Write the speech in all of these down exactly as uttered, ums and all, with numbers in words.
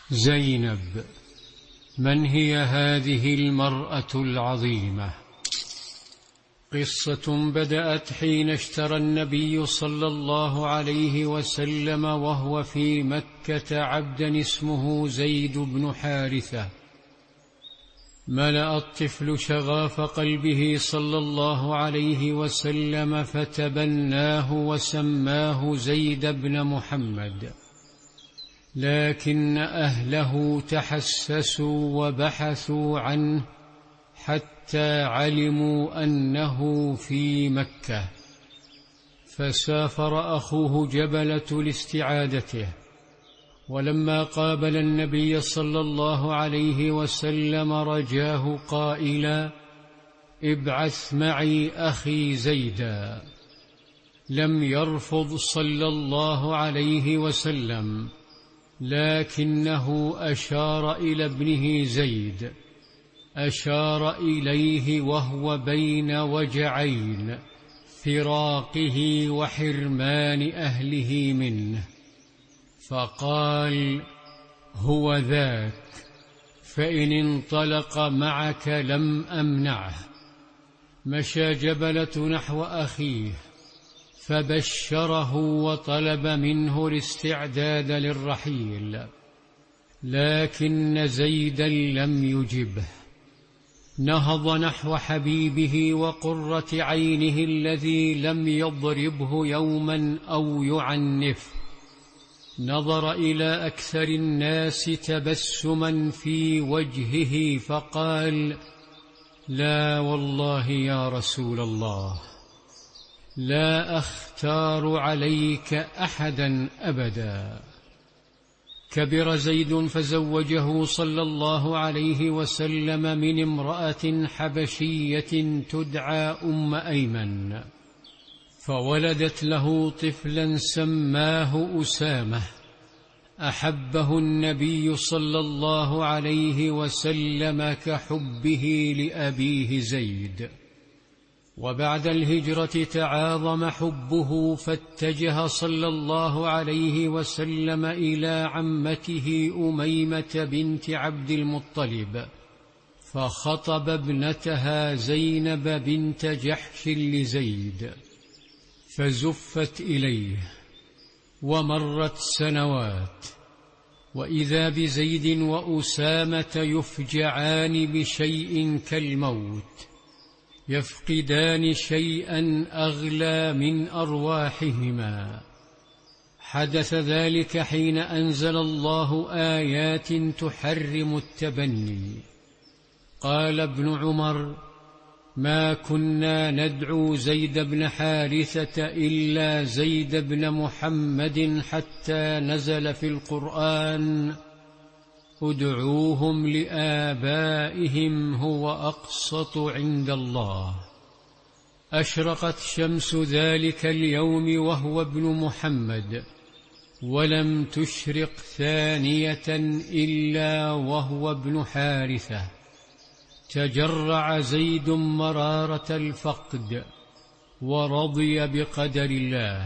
زينب. من هي هذه المرأة العظيمة؟ قصة بدأت حين اشترى النبي صلى الله عليه وسلم وهو في مكة عبدا اسمه زيد بن حارثة. ملأ الطفل شغاف قلبه صلى الله عليه وسلم فتبناه وسماه زيد بن محمد، لكن أهله تحسسوا وبحثوا عنه حتى علموا أنه في مكة، فسافر أخوه جبلة لاستعادته. ولما قابل النبي صلى الله عليه وسلم رجاه قائلا: ابعث معي أخي زيدا. لم يرفض صلى الله عليه وسلم، لكنه أشار إلى ابنه زيد، أشار إليه وهو بين وجعين، فراقه وحرمان أهله منه، فقال: هو ذاك، فإن انطلق معك لم أمنعه. مشى جبلة نحو أخيه فبشره وطلب منه الاستعداد للرحيل، لكن زيدا لم يجبه. نهض نحو حبيبه وقرة عينه الذي لم يضربه يوما أو يعنف. نظر إلى أكثر الناس تبسما في وجهه فقال: لا والله يا رسول الله، لا أختار عليك أحدا أبدا. كبر زيد فزوجه صلى الله عليه وسلم من امرأة حبشية تدعى أم أيمن، فولدت له طفلا سماه أسامة، أحبه النبي صلى الله عليه وسلم كحبه لأبيه زيد. وبعد الهجرة تعاظم حبه، فاتجه صلى الله عليه وسلم إلى عمته أميمة بنت عبد المطلب، فخطب ابنتها زينب بنت جحش لزيد، فزفت إليه. ومرت سنوات، وإذا بزيد وأسامة يفجعان بشيء كالموت، يفقدان شيئا أغلى من أرواحهما. حدث ذلك حين أنزل الله آيات تحرم التبني. قال ابن عمر: ما كنا ندعو زيد بن حارثة إلا زيد بن محمد حتى نزل في القرآن: ادعوهم لآبائهم هو أقسط عند الله. أشرقت شمس ذلك اليوم وهو ابن محمد، ولم تشرق ثانية إلا وهو ابن حارثة. تجرع زيد مرارة الفقد ورضي بقدر الله،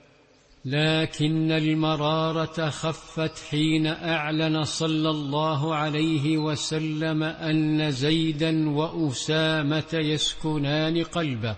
لكن المرارة خفت حين أعلن صلى الله عليه وسلم أن زيدا وأسامة يسكنان قلبه،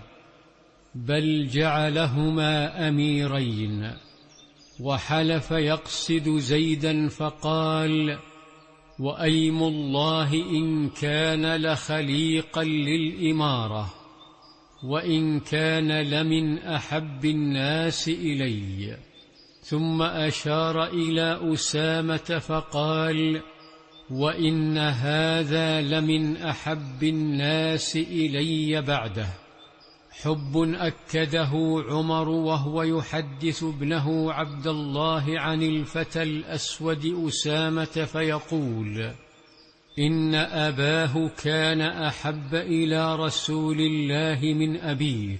بل جعلهما أميرين. وحلف يقصد زيدا فقال: وأيم الله إن كان لخليقا للإمارة، وإن كان لمن أحب الناس إلي. ثم أشار إلى أسامة فقال: وإن هذا لمن أحب الناس إلي بعده. حب أكده عمر وهو يحدث ابنه عبد الله عن الفتى الأسود أسامة فيقول: إن أباه كان أحب إلى رسول الله من أبيك،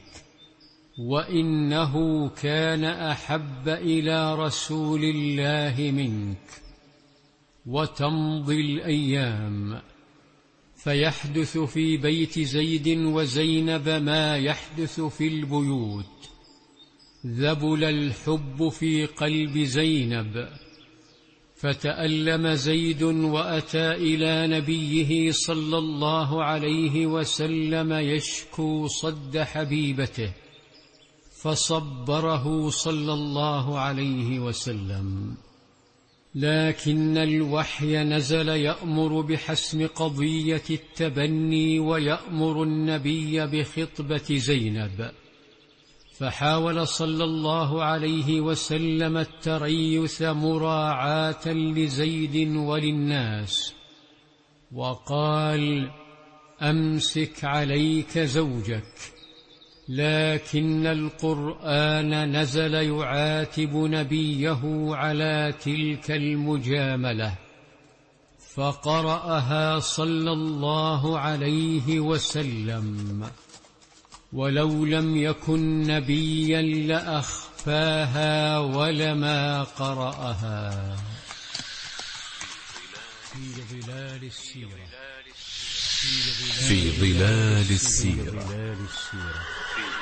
وإنه كان أحب إلى رسول الله منك. وتمضي الأيام، فيحدث في بيت زيد وزينب ما يحدث في البيوت. ذبل الحب في قلب زينب، فتألم زيد وأتى إلى نبيه صلى الله عليه وسلم يشكو صد حبيبته، فصبره صلى الله عليه وسلم. لكن الوحي نزل يأمر بحسم قضية التبني ويأمر النبي بخطبة زينب، فحاول صلى الله عليه وسلم التريث مراعاة لزيد وللناس، وقال: أمسك عليك زوجك. لكن القرآن نزل يعاتب نبيه على تلك المجاملة، فقرأها صلى الله عليه وسلم، ولو لم يكن نبيا لأخفاها ولما قرأها. في ظلال السيرة في ظلال السيرة